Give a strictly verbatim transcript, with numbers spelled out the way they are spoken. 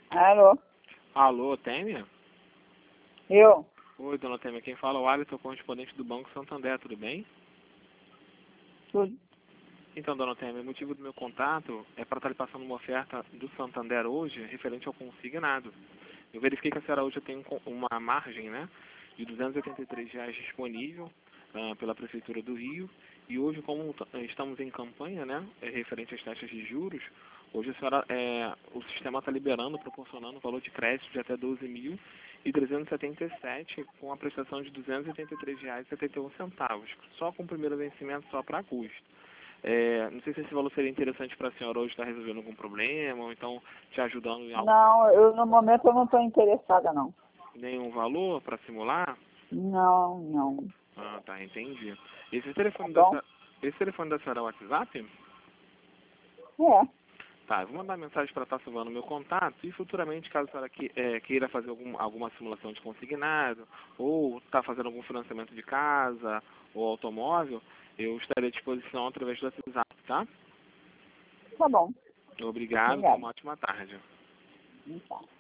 Alô? Alô, Têmia? Eu? Oi, dona Têmia, quem fala é o Alisson, correspondente do Banco Santander, tudo bem? Tudo. Então, dona Têmia, o motivo do meu contato é para estar lhe passando uma oferta do Santander hoje, referente ao consignado. Eu verifiquei que a senhora hoje tem uma margem, né, de duzentos e oitenta e três reais disponível ah, pela Prefeitura do Rio, e hoje, como estamos em campanha, né, é referente às taxas de juros, hoje a senhora, é, o sistema está liberando, proporcionando um valor de crédito de até doze mil e trezentos e setenta e sete, com a prestação de duzentos e oitenta e três reais e setenta e um centavos, só com o primeiro vencimento, só para agosto. É, não sei se esse valor seria interessante para a senhora hoje estar resolvendo algum problema, ou então te ajudando em algo. Não, eu no momento eu não estou interessada não. Nenhum valor para simular? Não, não. Ah, tá, entendi. Esse Tá telefone da, bom? se- esse telefone da senhora é o WhatsApp? É, Tá, eu vou mandar mensagem para estar salvando o meu contato e futuramente, caso a senhora que, é, queira fazer algum, alguma simulação de consignado ou está fazendo algum financiamento de casa ou automóvel, eu estarei à disposição através do WhatsApp, tá? tá bom. Obrigado, tenha Obrigada. uma ótima tarde. Então.